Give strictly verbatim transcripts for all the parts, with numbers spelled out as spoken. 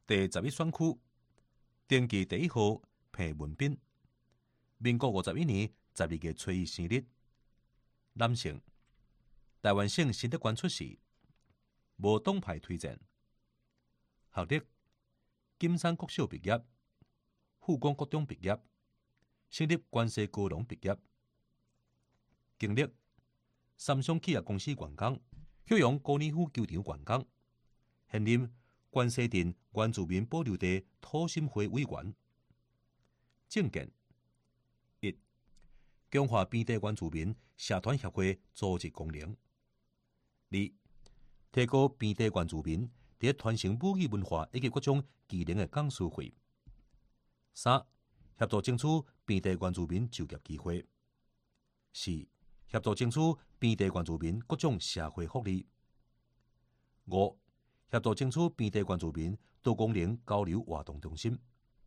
第十一选区，登记第一号彭文彬，民国五十一年十二月初一生日，男性，台湾省新德县出世，无党派推荐，学历，金山国小毕业，富光国中毕业，省立关西高农毕业，经历，三商企业公司员工，旭阳高尔夫球场员工，现任关西镇原住民保留地土審會委員。政見一、中華邊地原住民社團協會組織功能；二、提高邊地原住民在傳承母語文化以及各種技能的講師會；三、協助爭取邊地原住民就業機會；四、協助爭取邊地原住民各種社會福利；五、協助爭取邊地原住民多功能交流活動中心。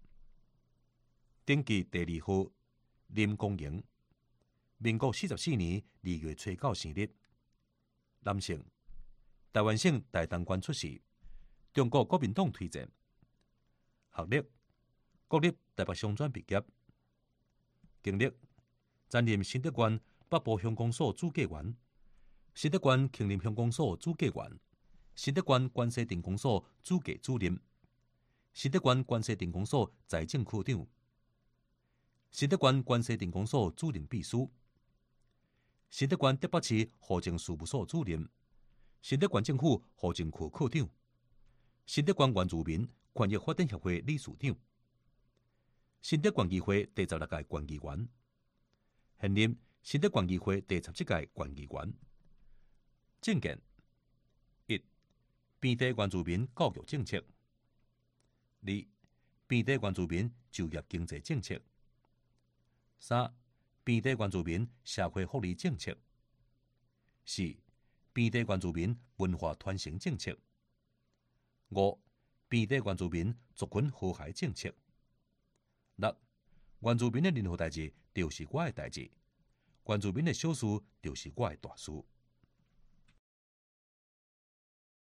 登記第二號林公營，民國四十四年二月初九生日，男性，台灣省大同縣出世，中國國民黨推薦，學歷，國立台北商專畢業，經歷，擔任新德縣北部鄉公所主計員、新德縣慶林鄉公所主計員、新德縣關西鎮公所主計主任、新德縣關西鎮公所財政科長、新德縣關西鎮公所主任秘書、新德縣台北市戶政事務所主任、新德縣政府戶政科科長、新德縣原住民權益發展協會理事長、新德縣議會第十六屆縣議員，現任新德縣議會第十七屆縣議員。政見一、邊地原住民教育政策；二、邊地原住民就業經濟政策；三、邊地原住民社會福利政策；四、邊地原住民文化傳承政策；五、邊地原住民族群和諧政策；六、原住民的任何代志就是我的代志，原住民的小事就是我的大事。